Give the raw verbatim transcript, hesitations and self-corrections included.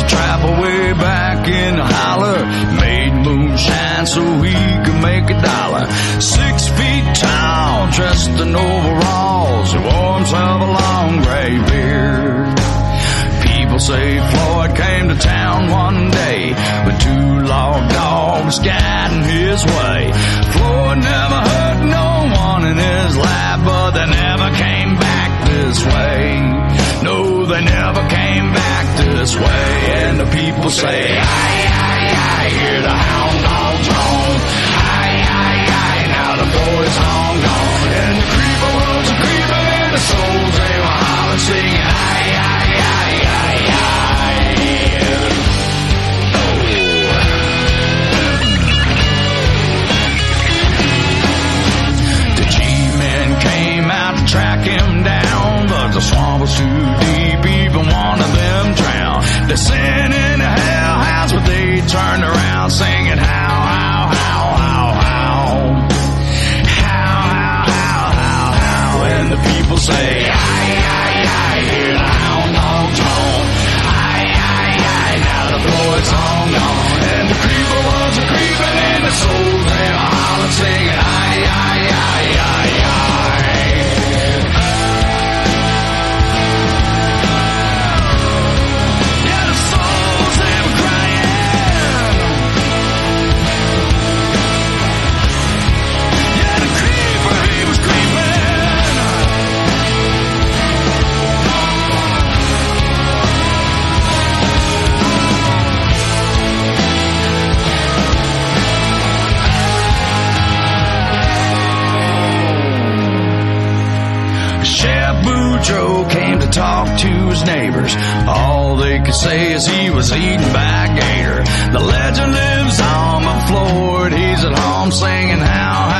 trapper way back in the holler made moonshine so he could make a dollar. Six feet tall, dressed in overalls, he wore himself a long gray beard. People say Floyd came to town one day with two log dogs guiding his way. Floyd never hurt no one in his life, but they never came back this way. No, they never came back this way. And the people say, aye, aye, aye, hear the hound dogs home. Aye, aye, aye, now the boy's long gone. And the creeper was a creeper and the souls they were hollering, singing, aye, aye, aye, aye, aye. Oh. The G-men came out to track him down, but the swamp was too deep, even one of them drowned. They sent in a hellhounds, but they turned around singing, how, how, how, how, how. How, how, how, how, how. And the people say, aye, aye, aye, hear the hound dogs home. Aye, aye, aye, now the Floyd's long gone. And the creeper was a creeping and the souls they were hollering, singing, aye, aye, aye, aye, aye. Yeah, the souls they were crying. Yeah, the creeper he was creeping. Chef Boudreaux came to talk to his neighbors. All they could say is he was eaten by a gator. The legend lives on, but Floyd, he's at home singing how,